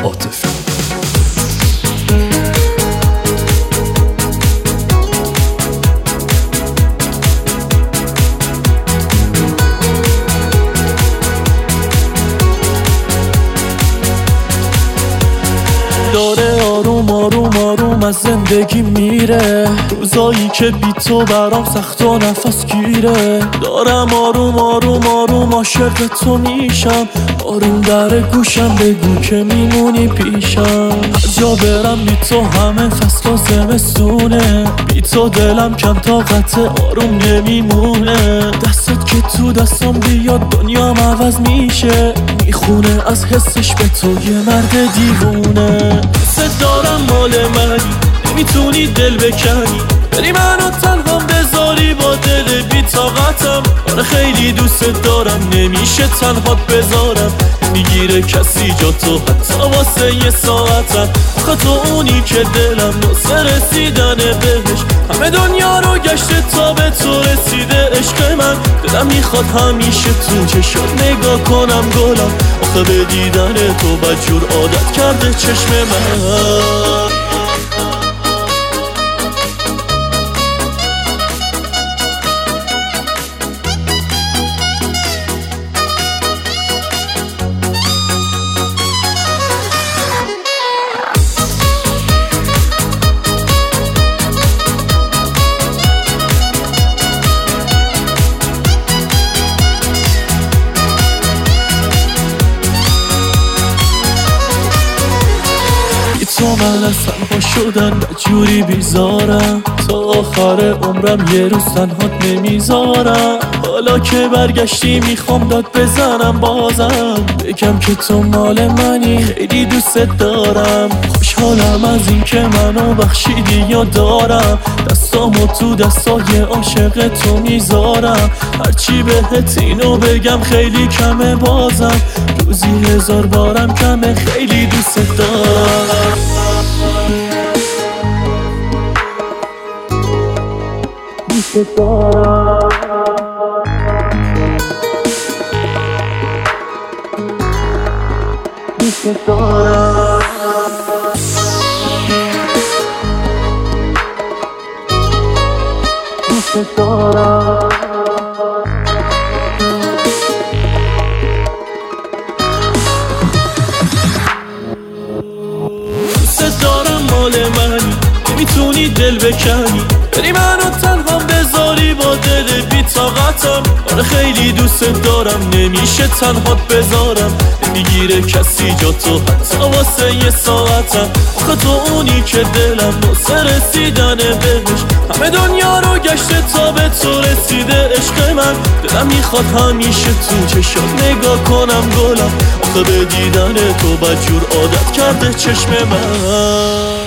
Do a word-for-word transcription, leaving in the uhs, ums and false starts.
عاطفی. داره آروم آروم آروم از زندگی میره، روزایی که بی تو برام سخت و نفس گیره. دارم آروم آروم آروم عاشق تو میشم، آروم در گوشم بگو که میمونی پیشم. از جا برم بی تو همه فصل و زمستونه، بی تو دلم کم طاقت آروم نمیمونه. دستت که تو دستم بیاد دنیام عوض میشه، میخونه از حسش به تو یه مرد دیوونه. دوست دارم مال منی، نمیتونی دل بکنی، بری منو تنها بذاری با دل بی طاقتم. آره خیلی دوست دارم، نمیشه تنها بذارم، میگیره کسی جا تو حتی واسه یه ساعتم. آخه تو اونی که دلم واسه رسیدن بهش همه دنیا رو گشته تا به تو رسیده. عشق من دلم میخواد همیشه تو چشات نگاه کنم گلم، آخه به دیدن تو بدجور عادت کرده چشم من. تو من از تنها شدن جوری بیزارم، تا آخر عمرم یه روز تنهات نمیذارم. حالا که برگشتی میخوام داد بزنم بازم، بگم که تو مال منی، خیلی دوست دارم. خوشحالم از این که منو بخشیدی یا دارم، دستامو تو دستای عاشق تو میذارم. هرچی بهت اینو بگم خیلی کمه بازم، روزی هزار بارم کمه، خیلی دوست دارم. دوست دارم دوست دارم دوست دارم. دوست دارم مال منی، نمیتونی دل بکنی، بری منو تنها بذاری با دل بی طاقتم. آره خیلی دوست دارم، نمیشه تنها بذارم، نمیگیره کسی جا تو حتی واسه یه ساعتم. آخه تو اونی که دلم واسه رسیدن بهش همه دنیا رو گشته تا به تو رسیده. عشق من دلم میخواد همیشه تو چشات نگاه کنم گلم، آخه به دیدن تو بدجور عادت کرده چشم من.